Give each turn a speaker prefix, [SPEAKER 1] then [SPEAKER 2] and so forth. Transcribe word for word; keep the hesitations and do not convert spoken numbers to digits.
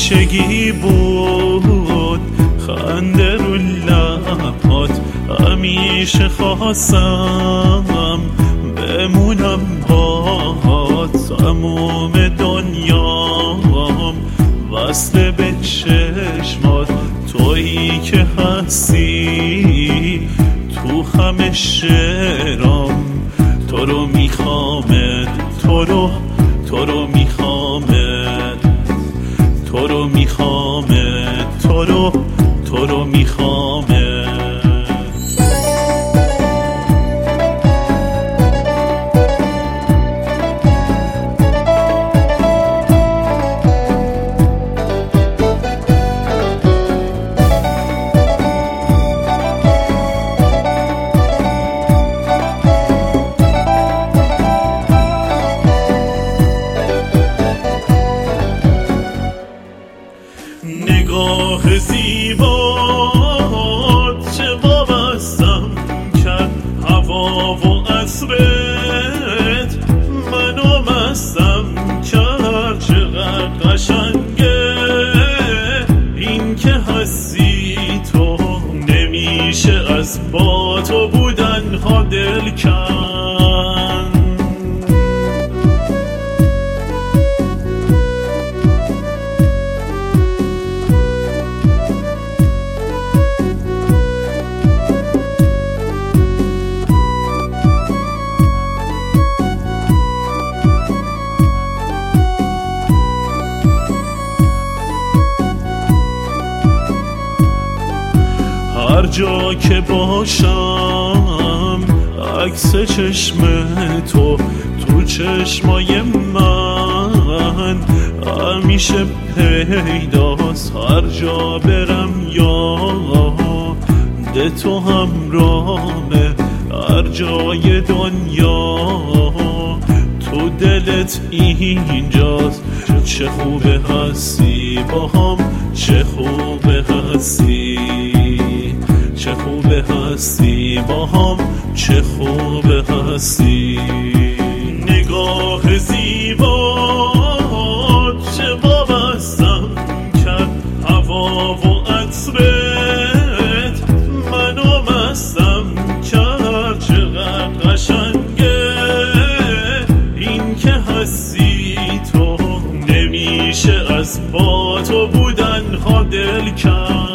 [SPEAKER 1] همیشگی بود خنده رو لبات، همیشه خواستم بمونم باهات، تموم دنیام وصل به چشمات، تویی که هستی تو همه شعرام، تو رو میخوامت، تو رو تو رو میخوامت، تو رو میخوامت، تو رو تو رو میخوامت. نگاه زیبات چه وابستم کرد، هوا و عطرت منو مستم کرد، چقدر قشنگه این که هستی تو، نمیشه از با تو بودن ها دل کن. هر جا که باشم عکس چشم تو تو چشمای من همیشه پیداست، هر جا برم یاد تو همراهمه، هر جای دنیا تو دلت اینجاست، چه خوبه هستی با هم، چه خوبه هستی، چه خوبه هستی با هم، چه خوبه هستی. نگاه زیبات چه وابستم کرد، هوا و عطرت منو مستم کرد، چقدر قشنگه این که هستی تو، نمیشه از با تو بودن ها دل کن.